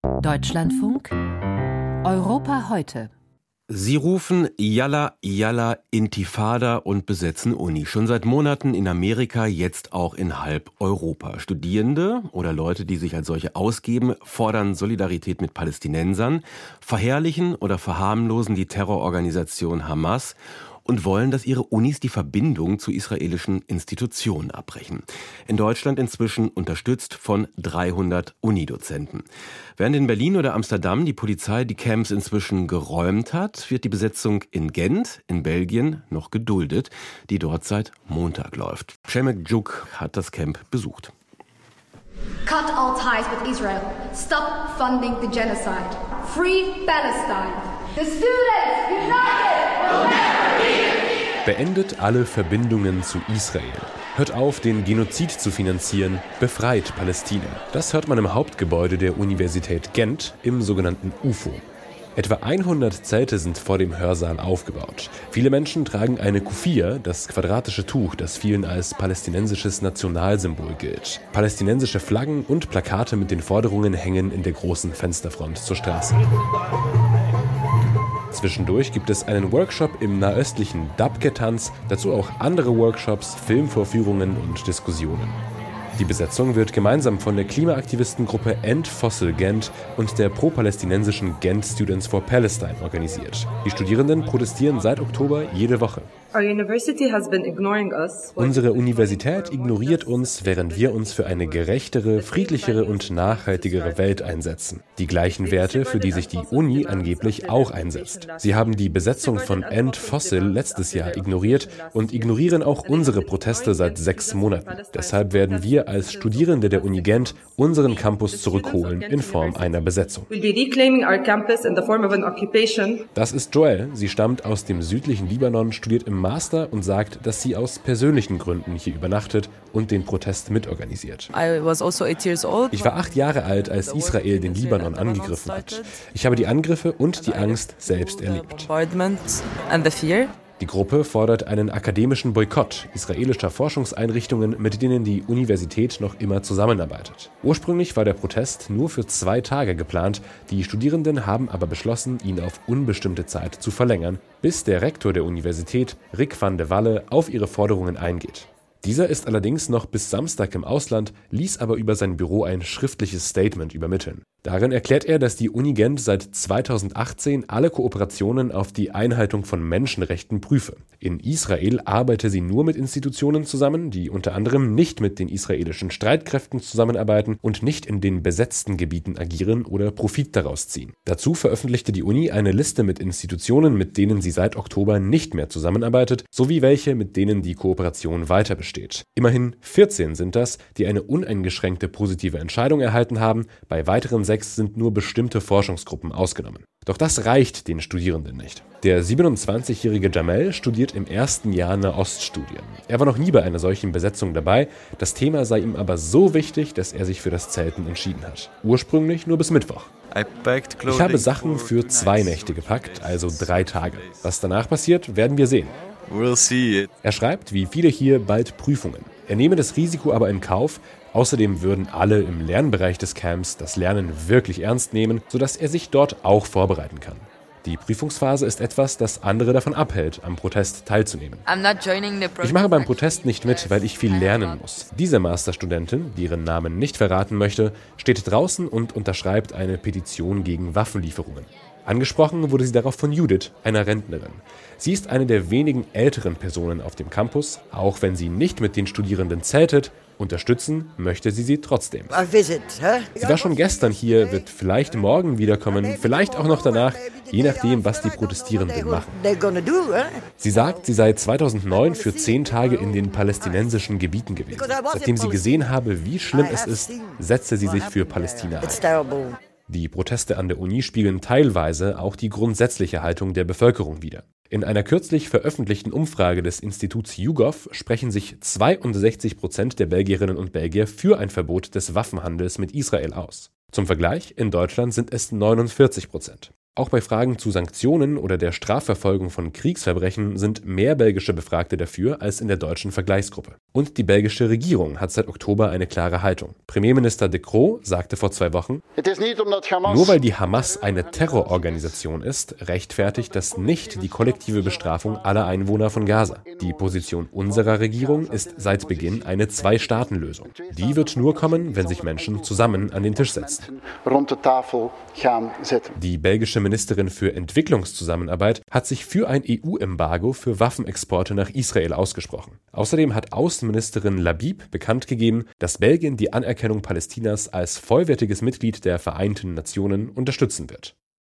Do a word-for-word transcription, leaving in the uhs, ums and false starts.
Deutschlandfunk Europa heute. Sie rufen Yalla, Yalla, Intifada und besetzen Uni. Schon seit Monaten in Amerika, jetzt auch in halb Europa. Studierende oder Leute, die sich als solche ausgeben, fordern Solidarität mit Palästinensern, verherrlichen oder verharmlosen die Terrororganisation Hamas und wollen, dass ihre Unis die Verbindung zu israelischen Institutionen abbrechen. In Deutschland inzwischen unterstützt von dreihundert Unidozenten. Während in Berlin oder Amsterdam die Polizei die Camps inzwischen geräumt hat, wird die Besetzung in Gent, in Belgien, noch geduldet, die dort seit Montag läuft. Przemek Juk hat das Camp besucht. Cut all ties with Israel. Stop funding the genocide. Free Palestine. The students united will never be. Beendet alle Verbindungen zu Israel. Hört auf, den Genozid zu finanzieren. Befreit Palästina. Das hört man im Hauptgebäude der Universität Gent im sogenannten U F O. Etwa hundert Zelte sind vor dem Hörsaal aufgebaut. Viele Menschen tragen eine Kufia, das quadratische Tuch, das vielen als palästinensisches Nationalsymbol gilt. Palästinensische Flaggen und Plakate mit den Forderungen hängen in der großen Fensterfront zur Straße. Zwischendurch gibt es einen Workshop im nahöstlichen Dabke-Tanz, dazu auch andere Workshops, Filmvorführungen und Diskussionen. Die Besetzung wird gemeinsam von der Klimaaktivistengruppe End Fossil Gent und der pro-palästinensischen Gent Students for Palestine organisiert. Die Studierenden protestieren seit Oktober jede Woche. Unsere Universität ignoriert uns, während wir uns für eine gerechtere, friedlichere und nachhaltigere Welt einsetzen. Die gleichen Werte, für die sich die Uni angeblich auch einsetzt. Sie haben die Besetzung von End Fossil letztes Jahr ignoriert und ignorieren auch unsere Proteste seit sechs Monaten. Deshalb werden wir als Studierende der Uni Gent unseren Campus zurückholen in Form einer Besetzung. Das ist Joelle. Sie stammt aus dem südlichen Libanon, studiert im Master und sagt, dass sie aus persönlichen Gründen hier übernachtet und den Protest mitorganisiert. Ich war acht Jahre alt, als Israel den Libanon angegriffen hat. Ich habe die Angriffe und die Angst selbst erlebt. Die Gruppe fordert einen akademischen Boykott israelischer Forschungseinrichtungen, mit denen die Universität noch immer zusammenarbeitet. Ursprünglich war der Protest nur für zwei Tage geplant, die Studierenden haben aber beschlossen, ihn auf unbestimmte Zeit zu verlängern, bis der Rektor der Universität, Rick van de Walle, auf ihre Forderungen eingeht. Dieser ist allerdings noch bis Samstag im Ausland, ließ aber über sein Büro ein schriftliches Statement übermitteln. Darin erklärt er, dass die Uni Gent seit zweitausendachtzehn alle Kooperationen auf die Einhaltung von Menschenrechten prüfe. In Israel arbeite sie nur mit Institutionen zusammen, die unter anderem nicht mit den israelischen Streitkräften zusammenarbeiten und nicht in den besetzten Gebieten agieren oder Profit daraus ziehen. Dazu veröffentlichte die Uni eine Liste mit Institutionen, mit denen sie seit Oktober nicht mehr zusammenarbeitet, sowie welche, mit denen die Kooperation weiter besteht. Immerhin vierzehn sind das, die eine uneingeschränkte positive Entscheidung erhalten haben, bei weiteren sechs sind nur bestimmte Forschungsgruppen ausgenommen. Doch das reicht den Studierenden nicht. Der siebenundzwanzigjährige Jamel studiert im ersten Jahr Nahoststudien. Er war noch nie bei einer solchen Besetzung dabei, das Thema sei ihm aber so wichtig, dass er sich für das Zelten entschieden hat. Ursprünglich nur bis Mittwoch. Ich habe Sachen für zwei Nächte gepackt, also drei Tage. Was danach passiert, werden wir sehen. Er schreibt, wie viele hier, bald Prüfungen. Er nehme das Risiko aber in Kauf. Außerdem würden alle im Lernbereich des Camps das Lernen wirklich ernst nehmen, sodass er sich dort auch vorbereiten kann. Die Prüfungsphase ist etwas, das andere davon abhält, am Protest teilzunehmen. Ich mache beim Protest nicht mit, weil ich viel lernen muss. Diese Masterstudentin, die ihren Namen nicht verraten möchte, steht draußen und unterschreibt eine Petition gegen Waffenlieferungen. Angesprochen wurde sie darauf von Judith, einer Rentnerin. Sie ist eine der wenigen älteren Personen auf dem Campus, auch wenn sie nicht mit den Studierenden zeltet. Unterstützen möchte sie sie trotzdem. Sie war schon gestern hier, wird vielleicht morgen wiederkommen, vielleicht auch noch danach, je nachdem, was die Protestierenden machen. Sie sagt, sie sei zweitausendneun für zehn Tage in den palästinensischen Gebieten gewesen. Seitdem sie gesehen habe, wie schlimm es ist, setze sie sich für Palästina ein. Die Proteste an der Uni spiegeln teilweise auch die grundsätzliche Haltung der Bevölkerung wider. In einer kürzlich veröffentlichten Umfrage des Instituts YouGov sprechen sich zweiundsechzig Prozent der Belgierinnen und Belgier für ein Verbot des Waffenhandels mit Israel aus. Zum Vergleich, in Deutschland sind es neunundvierzig Prozent. Auch bei Fragen zu Sanktionen oder der Strafverfolgung von Kriegsverbrechen sind mehr belgische Befragte dafür als in der deutschen Vergleichsgruppe. Und die belgische Regierung hat seit Oktober eine klare Haltung. Premierminister De Croo sagte vor zwei Wochen, nur weil die Hamas eine Terrororganisation ist, rechtfertigt das nicht die kollektive Bestrafung aller Einwohner von Gaza. Die Position unserer Regierung ist seit Beginn eine Zwei-Staaten-Lösung. Die wird nur kommen, wenn sich Menschen zusammen an den Tisch setzen. Die belgische Ministerin für Entwicklungszusammenarbeit hat sich für ein E U-Embargo für Waffenexporte nach Israel ausgesprochen. Außerdem hat Außenministerin Labib bekannt gegeben, dass Belgien die Anerkennung Palästinas als vollwertiges Mitglied der Vereinten Nationen unterstützen wird.